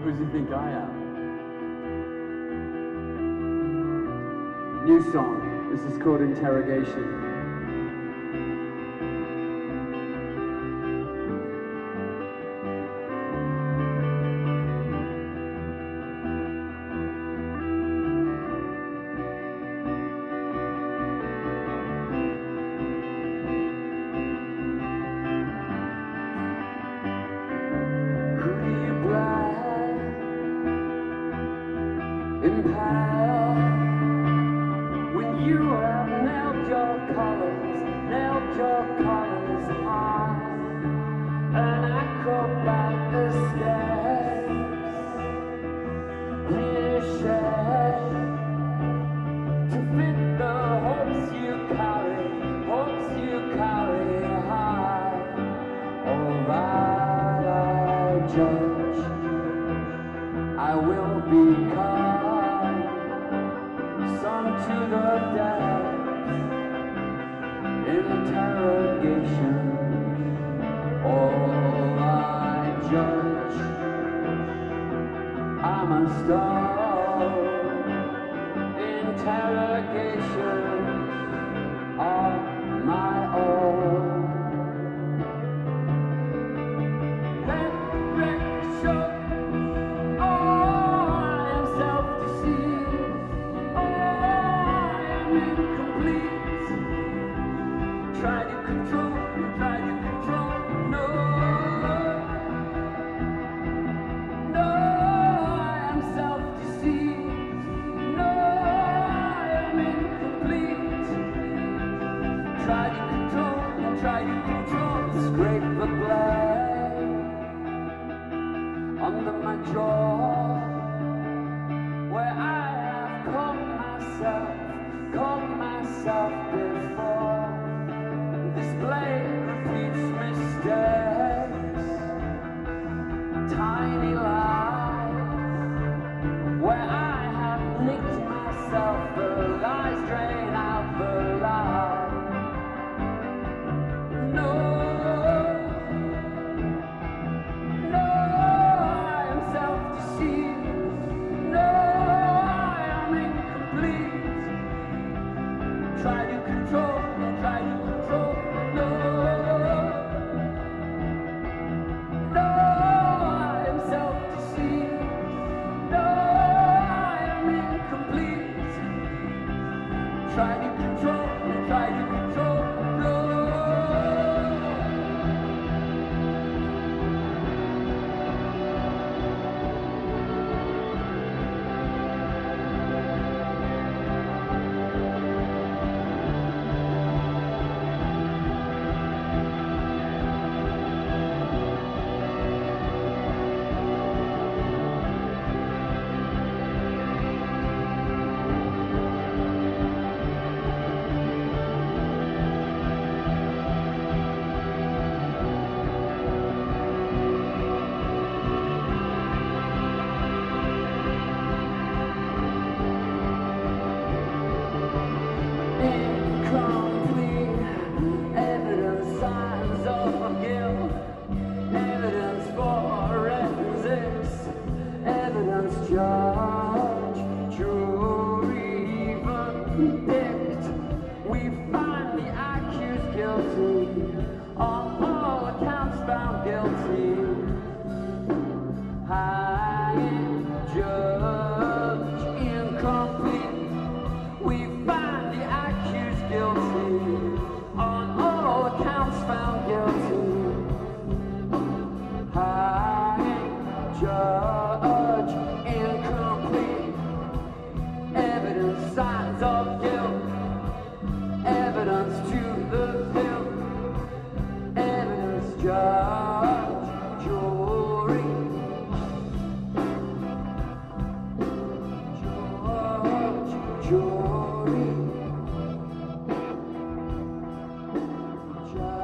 does he think I am? New song. This is called Interrogation. When you have nailed your collars on, and I crawl back the steps, here shed to fit the hopes you carry high. All that I judge, I will become. Some to the depths, interrogation. All I judge, I must stop. Interrogation of my own. Let record show. Try to control, no, I am self-deceived, no, I am incomplete. Try to control, scrape the blade under my jaw, where I have caught myself before. This blade repeats mistakes, tiny lies, where I have nicked myself, the lies drain out the lies. No, I am self-deceived, no, I am incomplete. Try to control, no, I am self-deceived, no, I am incomplete. Try to control, no. Incomplete evidence, signs of guilt, evidence forensics, evidence judge, jury verdict. We find the accused guilty, on all accounts found guilty. Hanging judge, incomplete. We find the accused guilty, on all accounts found guilty. Hanging judge, incomplete. Evidence, signs of guilt, evidence to the hilt. Evidence, judge, jury. Jury.